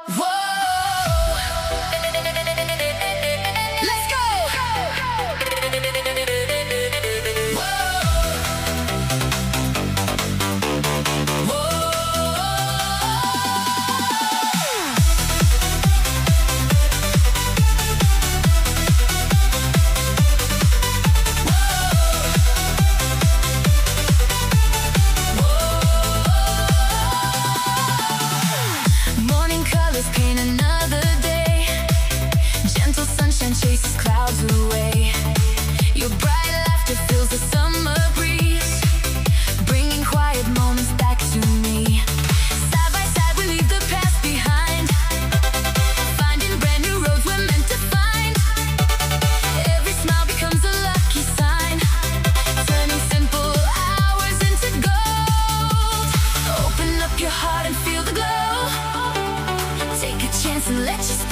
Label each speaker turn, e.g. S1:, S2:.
S1: Let's go! Morning colors paint another day. Gentle sunshine chases clouds away. Your bright laughter fills the summer breeze, bringing quiet moments back to me. Side by side we leave the past behind, finding brand new roads we're meant to find. Every smile becomes a lucky sign, turning simple hours into gold. Open up your heart and feel the glow. Take a chance and let yourself